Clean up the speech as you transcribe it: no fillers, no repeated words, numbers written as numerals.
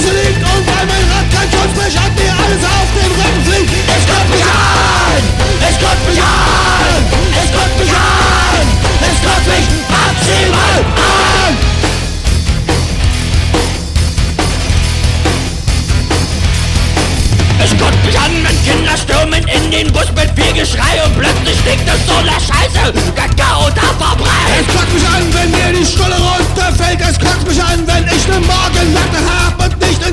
Straße liegt und weil mein Rad kein Schutzblech hat, mir alles auf den Rücken fliegt. Es kommt mich an! Es kommt mich an! Es kommt mich an! Es kommt mich maximal an! Es kommt mich an, wenn Kinder stürmen in den Bus mit viel Geschrei und plötzlich stinkt es so nach Scheiße, Kakao und Haferbrei. Es kommt mich an, wenn mir die Stulle runterfällt. Es kommt mich an, wenn ich ne Morgenlatte hab und nicht